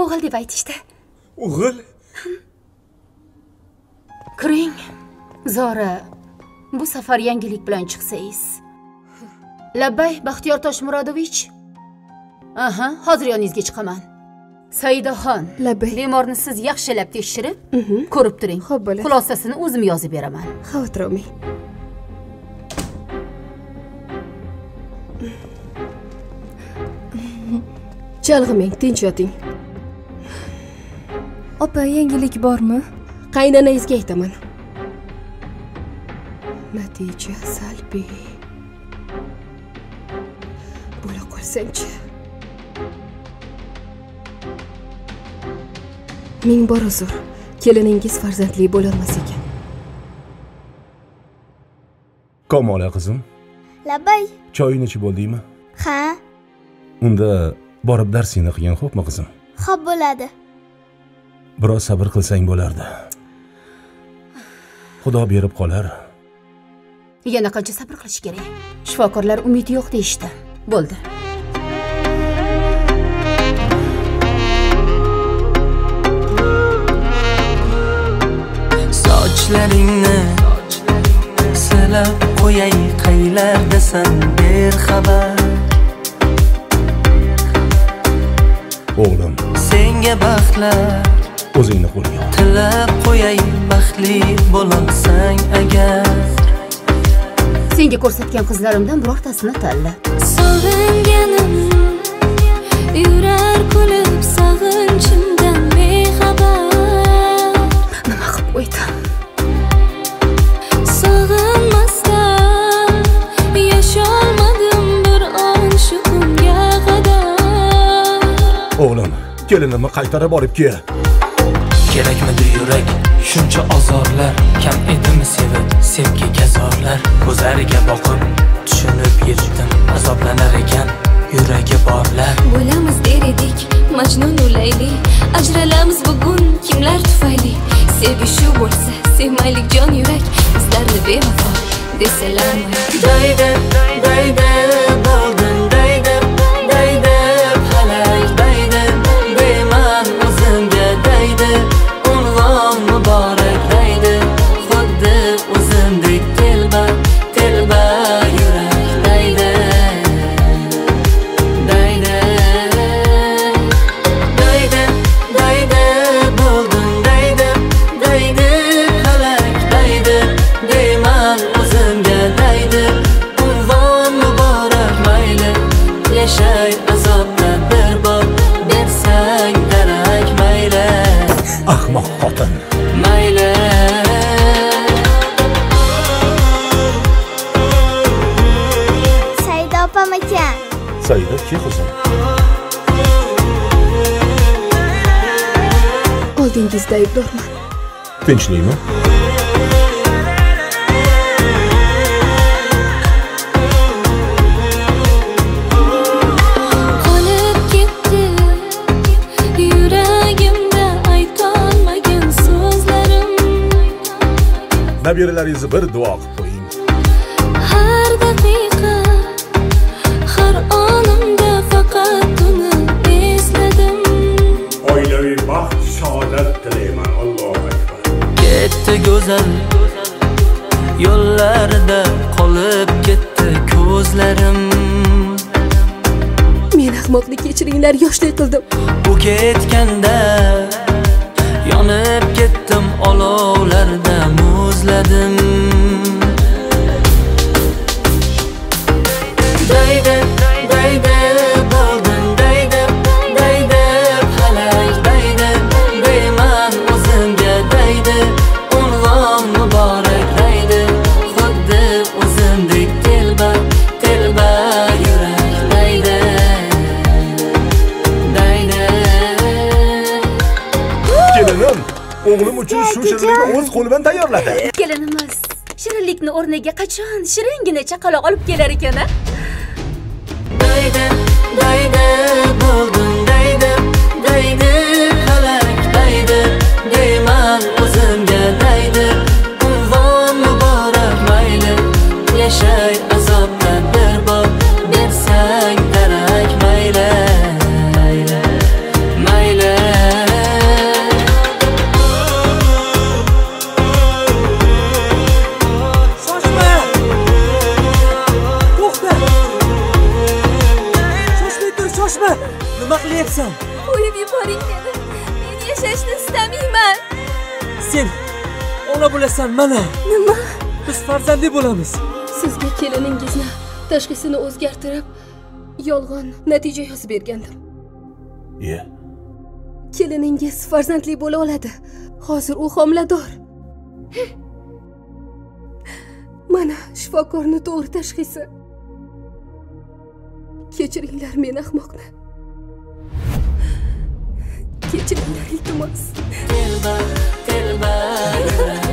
O'g'il deb aytishdi. O'g'il? Kiring. Zora, bu safar yangilik bilan chiqsangiz. Labbay, Baxtiyor Toshmurodovich. Aha, hozir yoningizga chiqaman. Saidaxon, Labbay. Bemorni siz yaxshilab tekshirib, ko'rib turing. Xo'p, bo'ladi. Xulosasini o'zim yozib beraman. Xavotir olmang. Chalg'imang, tinch yoting. Opa, yangilik bormi? Qaynonangizga aytaman. Natija salbiy. Bo'la qolsangchi. Ming bor uzr. Keliningiz farzandli bo'lolmas ekan. Kamola qizim, Labbay. choyini ichib bo'ldingmi? Ha, Unda borib darsingni qilgin, xo'pmi qizim? xo'p bo'ladi. Biroz sabr qilsang bo'lardi. Xudo berib qolar. Yana qancha sabr qilish kerak? Shifokorlar umid yo'q deyishdi. Bo'ldi. Sochlaringni silab qo'yay, qaylardasan berxabar. O'g'lim, Senga baxtlar o'zingni qo'lga ol. tilab qo'yay, baxtli bo'lsang agar. Senga ko'rsatgan qizlarimdan birortasini tanla. Sog'inganim yurar kulib sog'inchimdan bexabar. Nima qilib qo'ydim? Sog'inmasdan yasholmadim bir on shu kunga qadar. O'g'lim, kelinimni qaytarib olib kel. Kerakmidi yurak shuncha azorlar, kam edimi sevib sevgiga zorlar. Ko'zlariga boqib tushunib yetdim, azoblanar ekan yuragi borlar. Bo'lamiz der edik Majnun Layli, ajralamiz bugun kimlar tufayli. Sevgi shu bo'lsa sevmaylik jon yurak, bizlarni bevafo desalarmi? Daydi daydi bo'ldin, daydi daydi halak, daydi deyman o'zimga, daydi unvon muborak, daydi xuddi o'zimdek telba telba yurak, daydi daydi daydi daydi bo'ldin, daydi daydi halak, daydi deyman o'zimga, daydi unvon muborak, mayli yashay azobda bir bor bersang darak, mayli Ahmoq xotin. mayli. Saida opam ekan. Saida, ke qizim? Oldingizda aybdorman. Tinchlikmi? Qolib ketdi yuragimda aytolmagan so'zlarim. Nabiralaringizni bir duo qilib qo'ying. Har daqiqa har onimda faqat uni esladim. Oilaviy baxt, saodat tilayman. Allohu akbar. Ketdi go'zal yo'llarida, qolib ketdi ko'zlarim. Men ahmoqlik kechiringlar, yoshlik qildim. U ketganda yonib ketdim, olovlarda muzladim. Daydi daydi bo'ldin, daydi daydi halak, daydi deyman o'zimga, daydi unvon muborak, daydi xuddi o'zimdek telba telba yurak, daydi daydi. Kelinim, o'g'lim uchun shu shirinlikni o'z qo'li bilan tayyorladi. Kelinimiz shirinlikni o'rniga qachon shiringina chaqaloq olib kelar ekan-a? Daydi daydi bo'ldin, daydi daydi halak, daydi deyman o'zimga, daydi unvon muborak, mayli yashay azobda bir bor bersang darak, mayli mayli shoshma. Nima qilyapsan? Qo'yib yuboring meni. Men yashashni istamayman. Sen ona bo'lasan mana. Nima? Biz farzandli bo'lamiz. Sizga keliningizni tashxisini o'zgartirib, yolg'on natija yozib bergandim. Keliningiz farzandli bo'la oladi. Hozir u homilador. Mana shifokorning to'g'ri tashxisi. Kechiringlar meni ahmoqni. Kechiringlar iltimos. Telba, telba,